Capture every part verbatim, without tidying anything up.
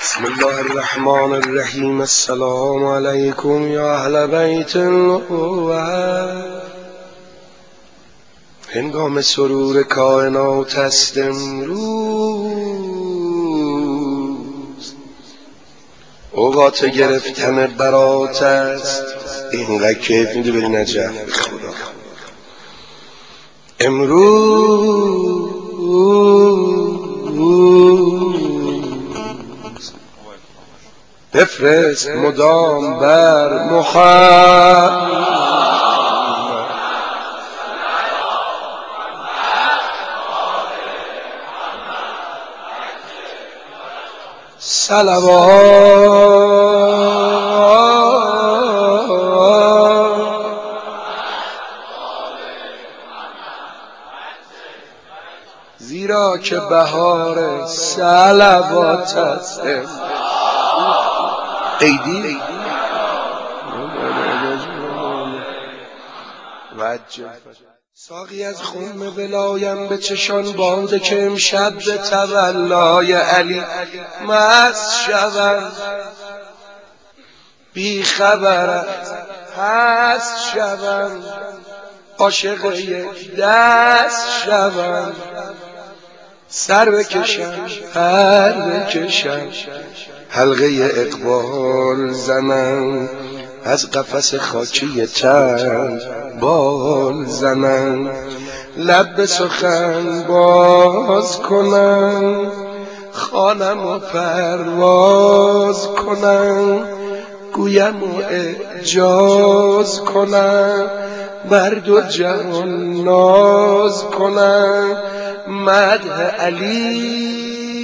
بسم الله الرحمن الرحیم. السلام علیکم یا اهل بیت النبوة. هنگام سرور کائنات است امروز، اوقات گرفتن برات است. اینقدر کیف میده بری نجف به خدا. امروز بفرست مدام بر محمد صلوات، زیرا که بهار صلوات است. قیدی ساقی از خم بلایم به چشان باده که امشب به تولای علی مست شوم. بی خبرت هست شوم، عاشق یک دست شوم. سر بکشم پر بکشم، حلقه اقبال زنم. از قفس خاکی تن بال زنم. لب به سخن باز کنم، خوانم و پرواز کنم. گویم و اعجاز کنم، بر دو جهان ناز کنم. مدح علی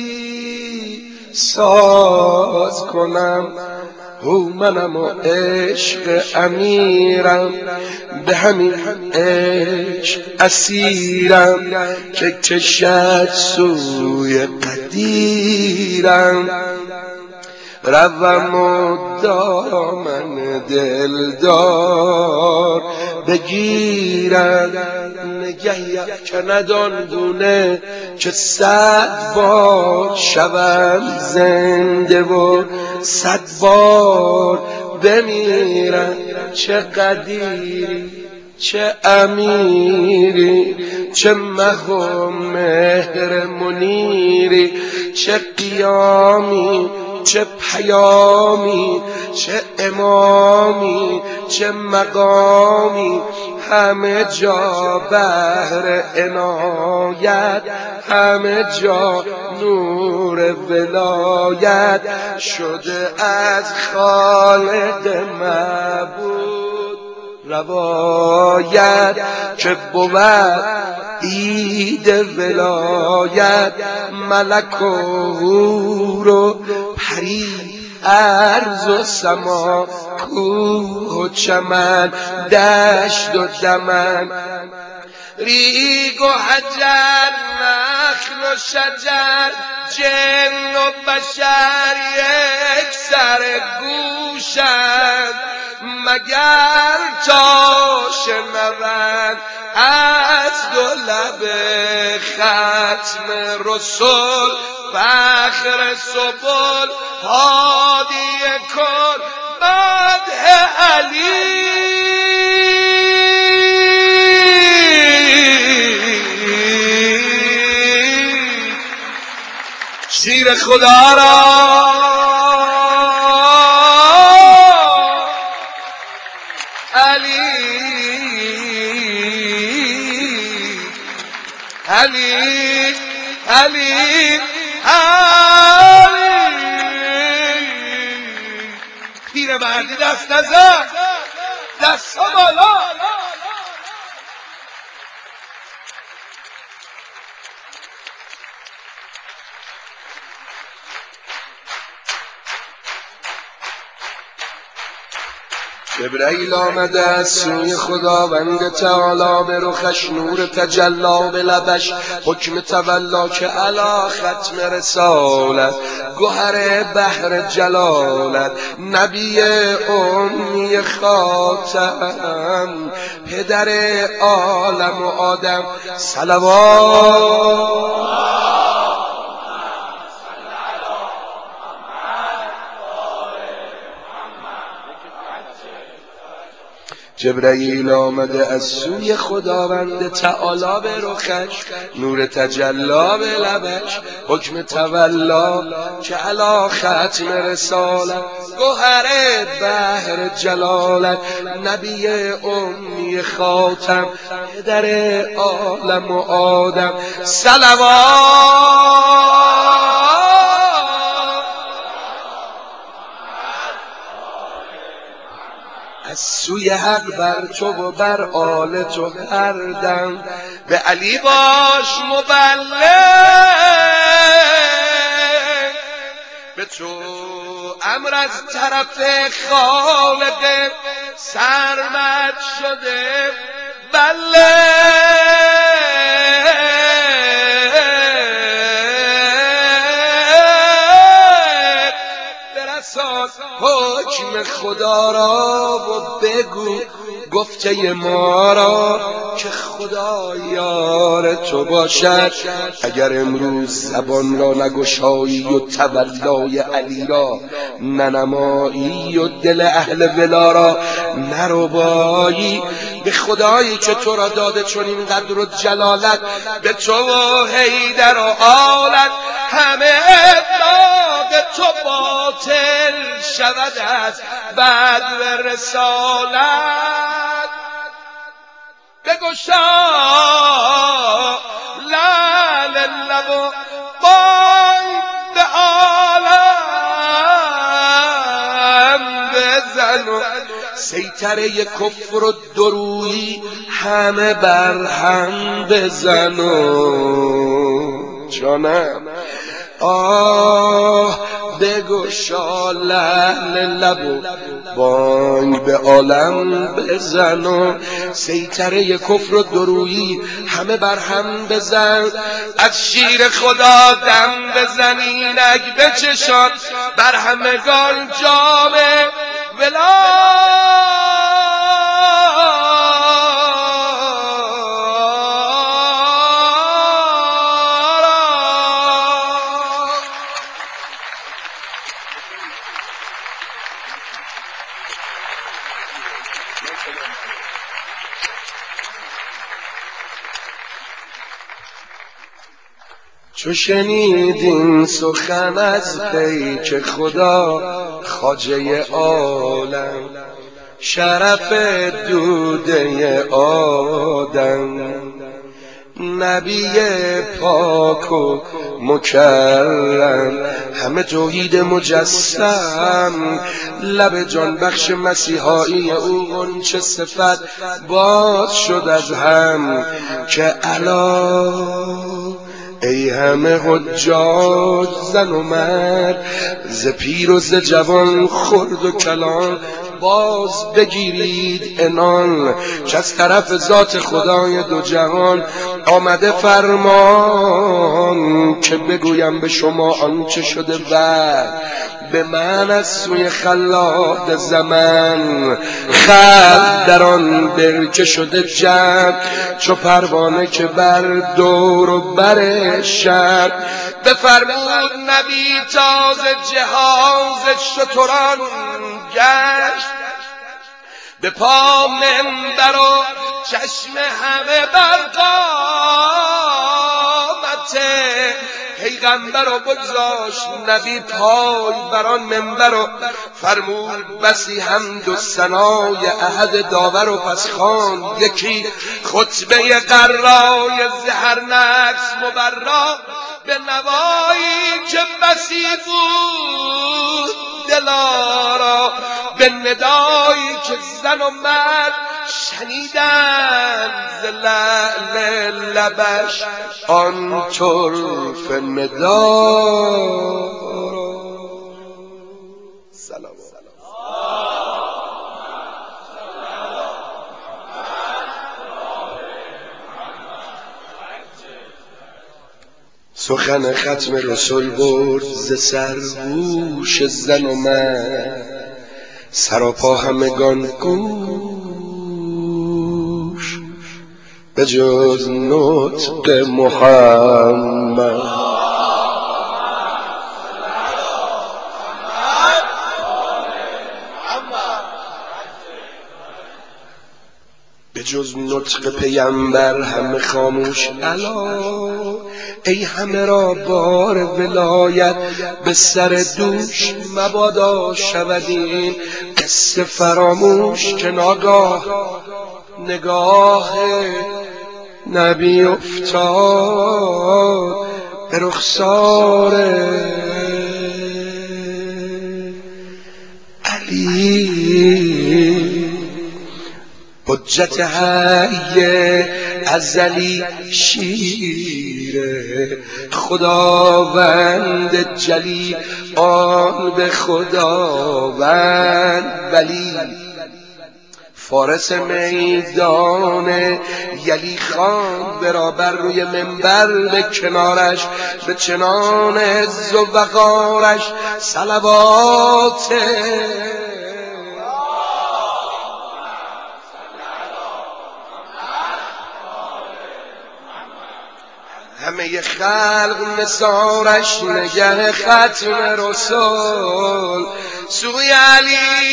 ساز کنم. هو منم و عشق امیرم، به همین عشق اسیرم که کشد سوی قدیرم. روم و دامن دلدار بگیرم، نگهی افکند آنگونه که صد بار شوم زنده و صد بار بمیرم. چه قدیری چه امیری، چه مه و مهر منیری، چه قیامی چه پیامی، چه امامی چه مقامی. همه جا بحر عنایت، همه جا نور ولایت. شده از خالق معبود روایت، که بود عید ولایت. ملک و حور و پری، ارض و سما، کوه و چمن، دشت و دمن. ریگ و حجر، نخل و شجر، جن و بشر یک سر گوشند. مگر تا شنوند از دو لب ختم رسول، فخر سبل هادی کن مدح علی. شیر خدا را علی علی علی علی. پیر مردی دست نزن، دست بالا. جبرئیل آمده از سوی خداوند تعالی، به رخش نور تجلی، به لبش حکم تولا، که علی ختم رسالت گوهر بحر جلالت. نبی امی خاتم، پدر عالم و آدم. صلوات جبرئیل آمده از سوی خداوند تعالی به رخش، نور تجلا به لبش، حکم تولا که علا ختم رسالت، گوهر بحر جلالت، نبی امی خاتم، پدر عالم و آدم. صلوات از سوی حق بر تو و بر آل تو هر دم، به علی باش مبلغ، به تو امر از طرف خالق سرمد شده بله. حکم خدا را و بگو گفته ما را که خدا یار تو باشد. اگر امروز زبان را نگشایی و تولای علی را ننمایی و دل اهل ولا را نربایی، به خدایی که تو را داده چون این قدر و جلالت، به تو و حیدر و آلت، همه ابلاغ تو باطل شود از بعد و رسالت. بگشا لعل لب و بانگ به عالم بزن و سیطره کفر و درویی همه بر هم بزن و جانم. آه بگشا لعل لب و بانگ به عالم بزن و سیطره کفر و درویی همه بر هم بزن. از شیر خدا دم بزن اینک بچشان بر همگان جام ولا. چو شنیدین سخن از پیک خدا خواجه عالم، شرف دوده آدم، نبی پاک و مکرم، همه توحید مجسم، لب جان بخش مسیحایی او غنچه صفت باز شد از هم. که الا ای همه حجاج زن و مرد، ز پیر و ز جوان خرد و کلان، باز بگیرید عنان که از طرف ذات خدای دو جهان آمده فرمان که بگویم به شما آنچه شده بعد به من از سوی خلاق زمن. خلق در آن برکه شده جمع چو پروانه که بر دور و بر شب. بفرمود نبی تازه جهاز شتران گشت، به پا منبر و چشم همه بر قامت پیغمبر و بگذاشت نبی پای بران منبر و فرمود بسی حمد و ثنای احد داور و پس خواند یکی خطبه قرای زهر نفس مبرا به نوایی که بسی بود دلارا، به ندایی که زن و مرد شنیدن ز لعل لبش آن طرف ندا را. سلام سخن ختم رسول برد ز سر گوش زن و مرد، سراپا همگان گوش به جز نطق محمد. جز نطق پیمبر همه خاموش. الا ای همه را بار ولایت به سر دوش، مبادا شودیم قصه فراموش که ناگاه نگاه نبی افتاد به رخسار علی. حجت حی ازلی شیر خداوند جلی، آن به خداوند ولی. فارس میدان یلی خان برابر روی منبر، به کنارش به چنان عز و وقارش صلوات همه خلق نثارش نگه ختم رسول. سوی علی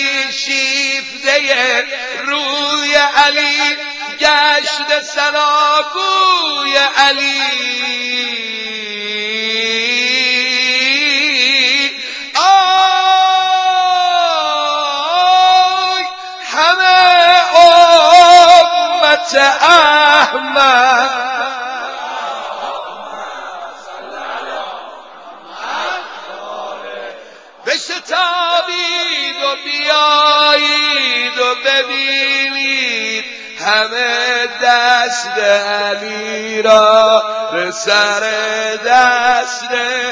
شیفته روی علی، گشت ثناگوی علی. آی همه امت احمد، بشتابید و بیایید و ببینید همه دست علی را به سر دست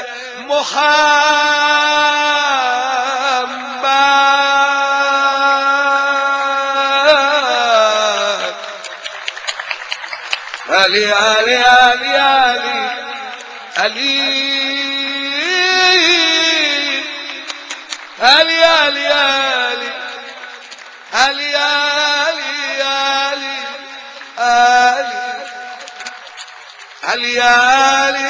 محمد. علی علی علی علی علی علی علی علی علی علی علی علی.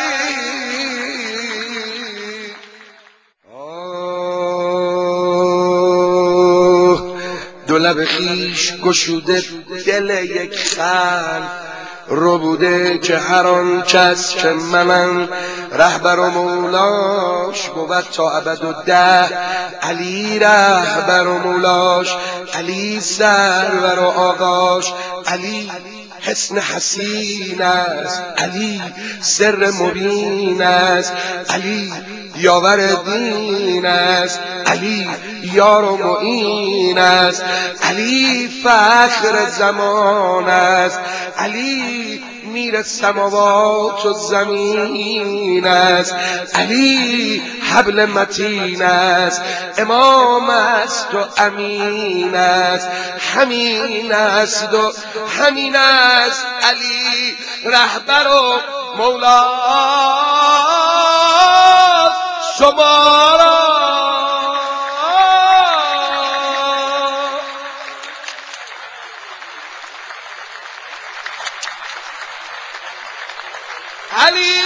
آه دو لب خیش گشوده دل یک خلق رو بوده که هر آن کس که منم رهبر و مولاش بود تا ابد و ده. علی رهبر و مولاش، علی سرور و آقاش، علی حسن حسین است، علی سر مبین است، علی یاور دین است، علی یار و معین است، علی فخر زمان است، علی میر سماوات و زمین است، علی حبل متین است، امام است و امین است، همین است و همین است. علی رهبر و مولاست شما را. علی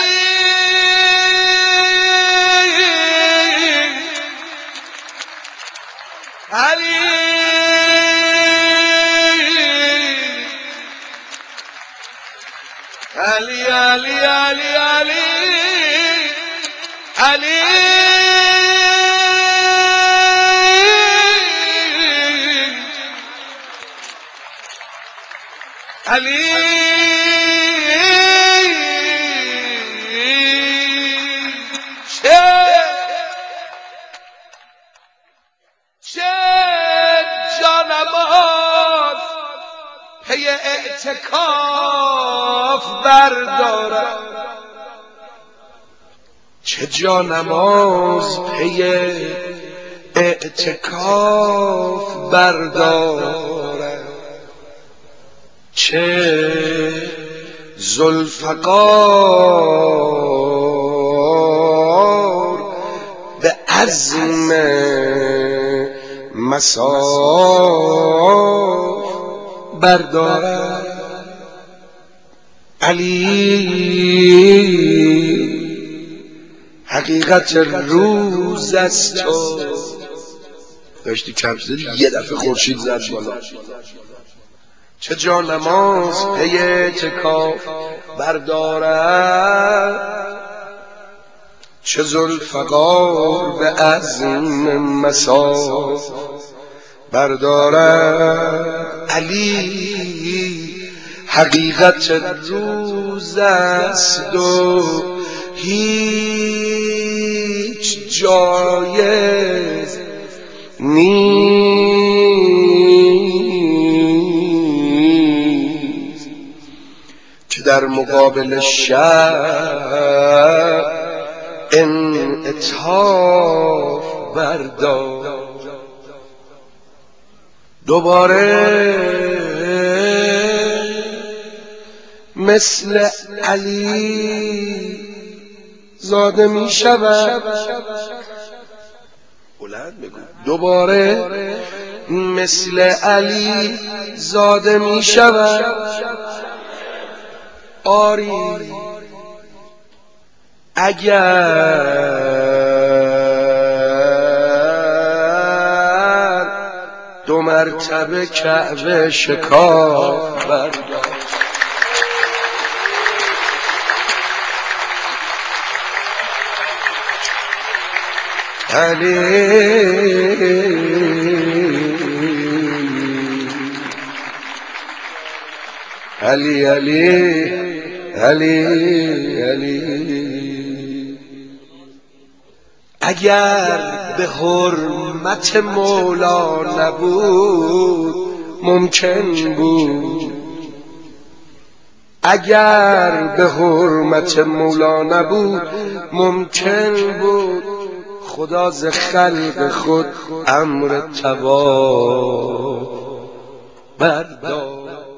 علی علی علی علی علی علی علی چه چه جانماز پی اعتکاف بردارد، چه جانماز پی اعتکاف بردارد، چه ذوالفقار به عزم مصاف بردارد. علی حقیقت روز است تو داشتی کم زدی یه دفعه خورشید زد بالا. که جا نماز پی اعتکاف بردارد، چه ذوالفقار به عزم مصاف بردارد. علی حقیقت روز است و هیچ جایز نیست که در مقابل شر انعطاف بردار. دوباره مثل علی زاده می شود. بلند بگو. دوباره مثل علی زاده می شود. آری اگر دو مرتبه کعبه شکاف بردار. علی علی علی علی علی اگر به حرمت مولا نبود ممکن بود، اگر به حرمت مولا نبود ممکن بود خدا ز خلق خود امر طواف بردار.